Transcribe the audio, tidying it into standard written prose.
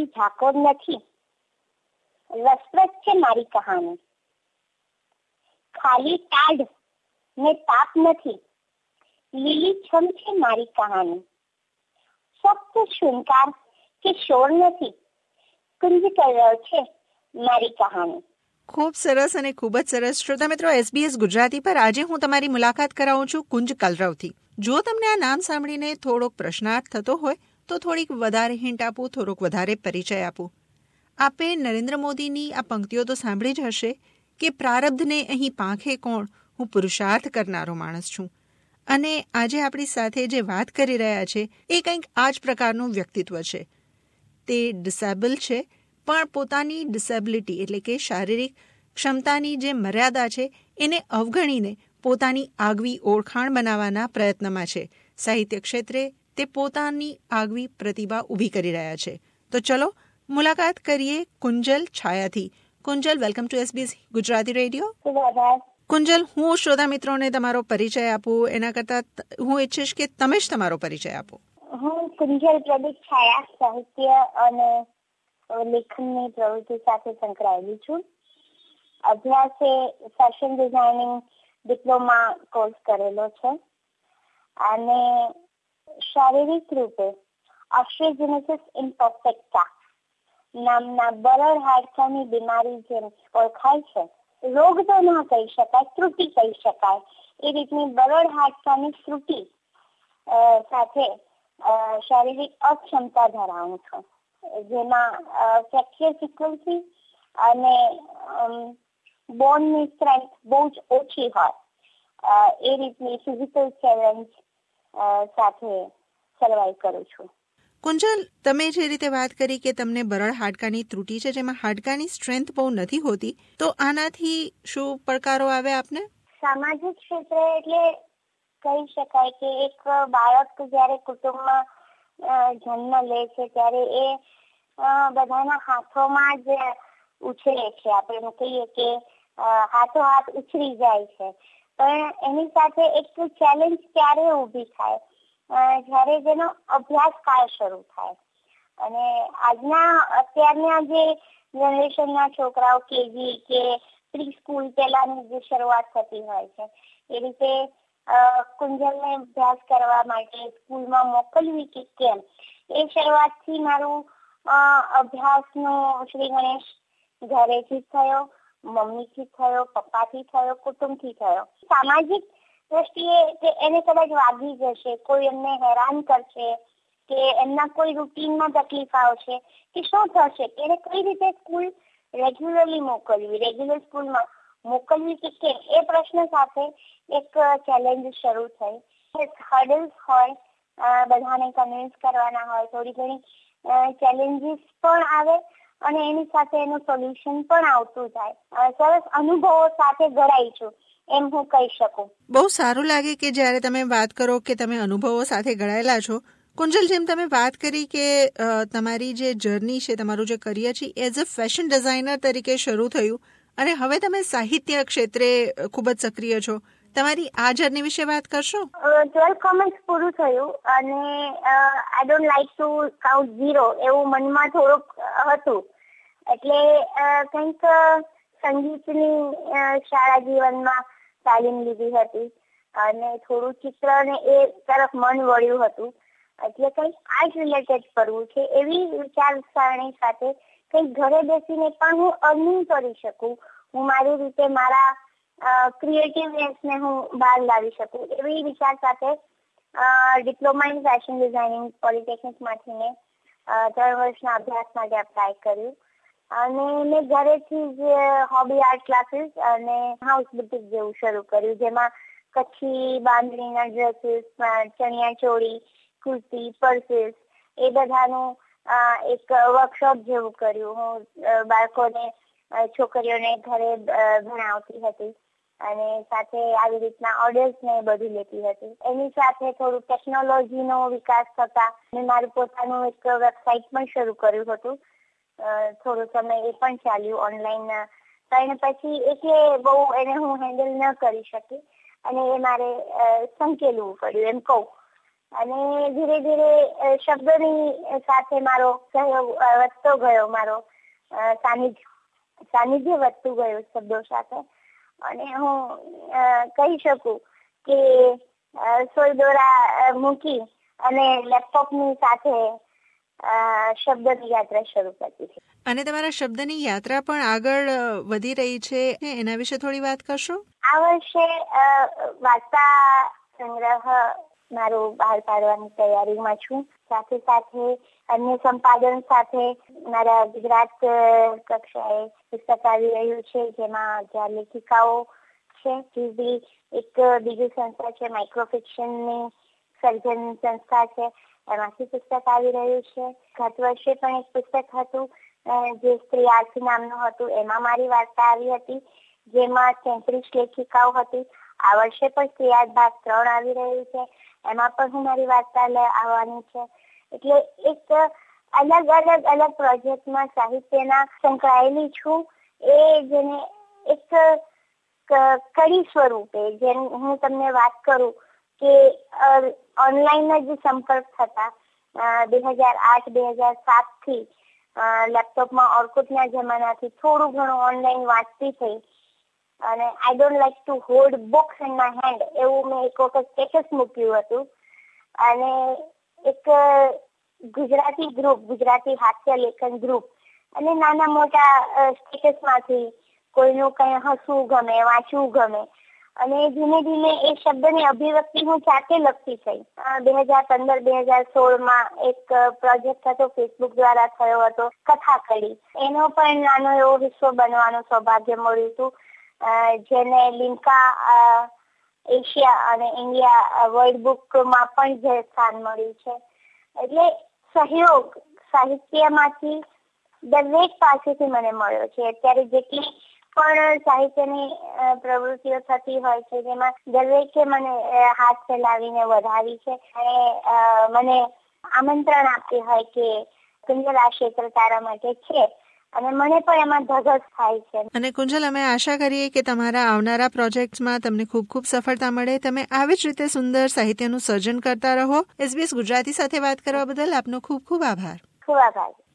ખાલી ઝાકોર નથી, રસપ્રદ છે મારી કહાની. ખાલી ટાઢ ને તાપ નથી, લીલીછમ છે મારી કહાની. ફક્ત શૃંગાર કે શોર નથી, કુંજ કલરવ છે મારી કહાની. ખૂબ સરસ અને ખૂબ જ સરસ. શ્રોતા મિત્રો, SBS ગુજરાતી પર આજે હું તમારી મુલાકાત કરાવું છું કુંજ કલરવથી. જો તમને આ નામ સાંભળીને થોડોક પ્રશ્નાર્થ થતો હોય તો થોડીક વધારે હિન્ટ આપું, થોડોક વધારે પરિચય આપું. આપે નરેન્દ્ર મોદીની આ પંક્તિઓ તો સાંભળી જ હશે કે પ્રારબ્ધને અહીં પાંખે કોણ, હું પુરુષાર્થ કરનારો માણસ છું. અને આજે આપણી સાથે જે વાત કરી રહ્યા છે એ કંઈક આ જ પ્રકારનું વ્યક્તિત્વ છે. તે ડિસેબલ છે, પણ પોતાની ડિસેબિલિટી એટલે કે શારીરિક ક્ષમતાની જે મર્યાદા છે એને અવગણીને પોતાની આગવી ઓળખાણ બનાવવાના પ્રયત્નમાં છે. સાહિત્ય ક્ષેત્રે તે પોતાની આગવી પ્રતિભા ઊભી કરી રહ્યા છે. તો ચલો મુલાકાત કરીએ કુંજલ છાયાથી. Kunjal, welcome to SBS Gujarati radio. Kunjal, હું શ્રોતા મિત્રોને તમારો પરિચય આપું એના કરતાં હું ઈચ્છીશ કે તમે જ તમારો પરિચય આપો. હું કુંજલ પ્રદીપ છાયા સાહિત્ય અને લેખનની પ્રવૃત્તિ સાથે સંકળાયેલી છું. અભ્યાસે ફેશન ડિઝાઇનિંગ ડિપ્લોમા કોર્સ કરેલો છે અને શારીરિક રૂપે ઓસ્ટિયોજેનેસિસ ઇમ્પરફેક્ટા નામના બરડ હાડકાની બીમારી જેમ ઓળખાય છે, રોગ તો ન કહી શકાય, ત્રુટિ કહી શકાય, એ રીતની બરડ હાડકાની ત્રુટિ સાથે શારીરિક અક્ષમતા ધરાવું છું, જેમાં ફ્રેક્ચર ફ્રીક્વન્સી અને બોનની સ્ટ્રેન્થ બહુ જ ઓછી હોય, એ રીતની ફિઝિકલ ચેલેન્જ સાથે સર્વાઈવ કરું છું. કુંજલ, તમે જે રીતે વાત કરી કે તમને બરડ હાડકાની ત્રુટિ છે, જેમાં હાડકાની સ્ટ્રેન્થ બહુ નથી હોતી, તો આનાથી શું પડકારો આવે આપને? સામાજિક ક્ષેત્રે એટલે કહી શકાય કે એક બાળક જ્યારે કુટુંબમાં જન્મ લે છે ત્યારે એ બધાના હાથોમાં જ ઉછરે છે. આપણે કહીએ કે હાથો હાથ ઉછરી જાય છે, પણ એની સાથે એક ચેલેન્જ ક્યારે ઊભી થાય જ્યારે જેનો અભ્યાસ કાળ શરૂ થાય. અને અત્યારના જે જનરેશનના છોકરાઓ કેજી કે પ્રી સ્કૂલ પહેલાની જે શરૂઆત થતી હોય છે, એ રીતે કુંજલને અભ્યાસ કરવા માટે સ્કૂલમાં મોકલવી કે કેમ, એ શરૂઆતથી મારું અભ્યાસનો શ્રી ગણેશ ઘરેથી થયો, મમ્મીથી થયો, પપ્પાથી થયો, કુટુંબથી થયો. સામાજિક દ્રષ્ટિએ કે એને કદાચ વાગી જશે, કોઈ એમને હેરાન કરશે કે એમના કોઈ રૂટીનમાં તકલીફ આવશે કે શું થશે, એને કઈ રીતે સ્કૂલ રેગ્યુલરલી મોકલવી, રેગ્યુલર સ્કૂલમાં મોકલવી કે કેમ, એ પ્રશ્ન સાથે એક ચેલેન્જ શરૂ થઈ. હર્ડલ્સ હોય, બધાને કન્વિન્સ કરવાના હોય, થોડી ઘણી ચેલેન્જીસ પણ આવે અને એની સાથે એનું સોલ્યુશન પણ આવતું જાય. સરસ અનુભવો સાથે ઘડાઈ છું એમ હું કહી શકું. બહુ સારું લાગે કે જ્યારે તમે વાત કરો કે તમે અનુભવો સાથે ઘડાયેલા છો. કુંજલ, જેમ તમે વાત કરી કે તમારી જે જર્ની છે, તમારું જે કરિયર છે એઝ અ ફેશન ડિઝાઇનર તરીકે શરૂ થયું અને હવે તમે સાહિત્ય ક્ષેત્રે ખૂબ જ સક્રિય છો. તમારી આ જર્ની વિશે વાત કરશો? 12 કોમર્સ પૂરું થયું અને I don't like to count zero એવું મનમાં થોડુંક હતું, એટલે કંઈક સંગીતની શાળા જીવનમાં તાલીમ લીધી હતી અને થોડું ચિત્ર ને એ તરફ મન વળ્યું હતું, એટલે કંઈક આર્ટ રિલેટેડ કરવું છે એવી વિચારસરણી સાથે કંઈક ઘરે બેસીને પણ હું અર્નિંગ કરી શકું, હું મારી રીતે મારા ક્રિએટિવનેસને હું બહાર લાવી શકું, એવી વિચાર સાથે ડિપ્લોમા ઇન ફેશન ડિઝાઇનિંગ પોલિટેકનિકમાંથી મેં 3 વર્ષના અભ્યાસ માટે એપ્લાય કર્યું અને મેં ઘરેથી જ હોબી આર્ટ ક્લાસીસ અને હાઉસ બુટીક જેવું શરૂ કર્યું, જેમાં કચ્છી બાંધણીના ડ્રેસીસ, ચણિયા ચોળી, કુર્તી, પર્સીસ એ બધાનું એક વર્કશોપ જેવું કર્યું. હું બાળકોને, છોકરીઓને ઘરે ભણાવતી હતી અને સાથે આવી રીતના ઓર્ડર્સ ને બધું લેતી હતી. એની સાથે થોડું ટેકનોલોજીનો વિકાસ થતા મેં મારું પોતાનું એક વેબસાઇટ પણ શરૂ કર્યું હતું. થોડો સમય એ પણ ચાલ્યું ઓનલાઈન, અને પછી એટલે બહુ એને હું હેન્ડલ ન કરી શકી અને એ મારે સંકેલવું પડ્યું એમ કહું. અને ધીરે ધીરે શબ્દોની સાથે મારો સહયોગ વધતો ગયો, મારો સાનિધ્ય વધતું ગયું શબ્દો સાથે. અને હું કહી શકું કે સોય દોરા મૂકી અને લેપટોપની સાથે શબ્દની યાત્રા શરૂ કરી છે. અને તમારા શબ્દની યાત્રા પણ આગળ વધી રહી છે, એના વિશે થોડી વાત કરશો? આ વર્ષે વાર્તા સંગ્રહ મારું બહાર પાડવાની તૈયારીમાં છું. સાથે સાથે અન્ય સંપાદન સાથે મારા ગુજરાત કક્ષાએ પુસ્તક આવી રહ્યું છે, જેમાં 11 લેખિકાઓ છે. જુદી એક બીજી સંસ્થા છે, માઇક્રોફિક્શનની સર્જન સંસ્થા છે, એમાંથી પુસ્તક આવી રહ્યું છે. ગત વર્ષે પણ એક પુસ્તક હતું જે સ્ત્રી આર્થ નામનું હતું, એમાં મારી વાર્તા આવી હતી, જેમાં 33 લેખિકાઓ હતી. આ વર્ષે પણ સ્ત્રી આર્થ ભાગ 3 આવી રહ્યું છે, એમાં પણ હું મારી વાર્તા આવવાની છે. એટલે એક અલગ પ્રોજેક્ટમાં સાહિત્યના સંકળાયેલી છું. એ જેને એક કડી સ્વરૂપે, જેમ હું તમને વાત કરું કે ઓનલાઈન જ સંપર્ક થતા 2008-2007 થી લેપટોપમાં ઓર્કુટના જમાનાથી થોડું ઘણું ઓનલાઈન વાંચતી થઈ. અને I don't like to hold books in my hand, એવું મેં એક વખત સ્ટેટસ મૂક્યું હતું. અને એક ગુજરાતી ગ્રુપ, ગુજરાતી હાસ્ય લેખન ગ્રુપ, અને નાના મોટા સ્ટેટસમાંથી કોઈનું કંઈ હસવું ગમે, વાંચવું ગમે, અને ધીમે ધીમે એ શબ્દની અભિવ્યક્તિ હું જાતે લખતી થઈ. 2015-2016 એક પ્રોજેક્ટ હતો, ફેસબુક દ્વારા થયો હતો, કથા કડી. એનો પણ નાનો એવો હિસ્સો બનવાનું સૌભાગ્ય મળ્યું હતું, જેને લિમ્કા એશિયા અને ઇન્ડિયા વર્લ્ડ બુકમાં પણ જે સ્થાન મળ્યું છે. એટલે સહયોગ સાહિત્યમાંથી દરેક પાસેથી મને મળ્યો છે. અત્યારે જેટલી પણ સાહિત્યની પ્રવૃત્તિઓ થતી હોય છે, જેમાં દરેકે મને હાથ ફેલાવીને વધાવી છે અને મને આમંત્રણ આપ્યું હોય કે કુંજલ, આ ક્ષેત્ર તારા માટે છે, અને મને પણ એમાં ધગસ થાય છે. અને કુંજલ, અમે આશા કરીએ કે તમારા આવનારા પ્રોજેક્ટ્સમાં તમને ખૂબ ખૂબ સફળતા મળે. તમે આવી જ રીતે સુંદર સાહિત્યનું સર્જન કરતા રહો. SBS ગુજરાતી સાથે વાત કરવા બદલ આપનો ખૂબ ખૂબ આભાર. ખૂબ આભાર.